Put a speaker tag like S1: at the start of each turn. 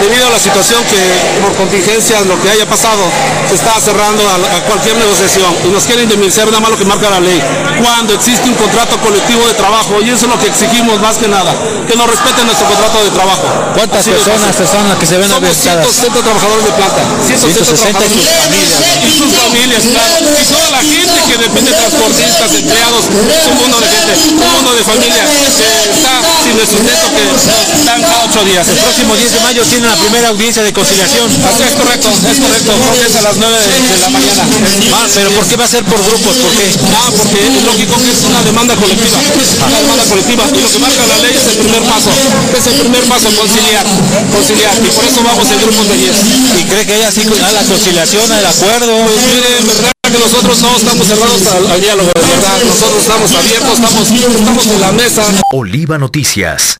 S1: debido a la situación que por contingencia, lo que haya pasado, se está cerrando a cualquier negociación y nos quieren indemnizar nada más lo que marca la ley, cuando existe un contrato colectivo de trabajo, y eso es lo que exigimos más que nada, que nos respeten nuestro contrato de trabajo.
S2: ¿Cuántas personas son las que se ven afectadas?
S1: 160 trabajadores de planta, 160
S2: y sus familias.
S1: Y sus familias, claro, y toda la gente que depende de transportistas, empleados, es un mundo de gente, un mundo de familia que está sin el sustento que están cada 8 días.
S2: El próximo 10 de mayo tiene la primera audiencia de conciliación.
S1: Así es correcto, creo que es a las 9 de la mañana.
S2: Pero ¿por qué va a ser por grupos? ¿Por qué?
S1: Porque es lógico que es una demanda colectiva, y lo que marca la ley es el primer paso, conciliar, y por eso vamos en grupos de 10.
S2: ¿Y cree que haya así a la conciliación, al acuerdo?
S1: Pues mire, en verdad que nosotros no estamos cerrados al diálogo, de verdad, nosotros estamos abiertos, estamos en la mesa.
S3: Oliva Noticias.